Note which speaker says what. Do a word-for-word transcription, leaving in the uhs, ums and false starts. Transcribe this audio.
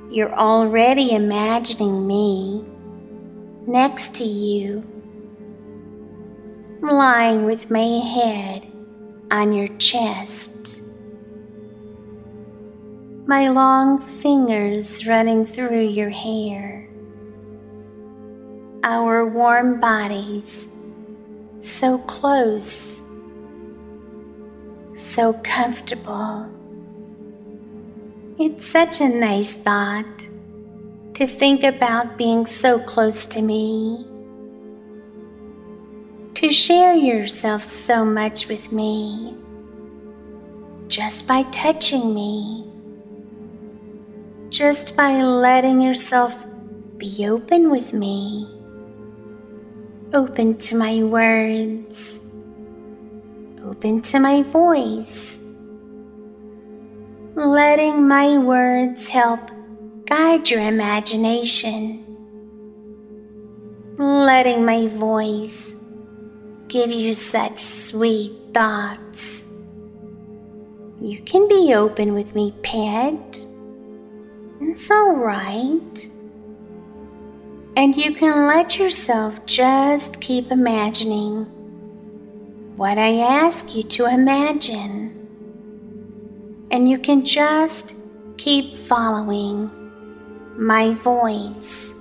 Speaker 1: You're already imagining me next to you, lying with my head on your chest, my long fingers running through your hair, our warm bodies so close, so comfortable. It's such a nice thought to think about being so close to me, to share yourself so much with me, just by touching me, just by letting yourself be open with me, open to my words, open to my voice, letting my words help guide your imagination, letting my voice give you such sweet thoughts. You can be open with me, pet. It's all right. And you can let yourself just keep imagining what I ask you to imagine. And you can just keep following my voice.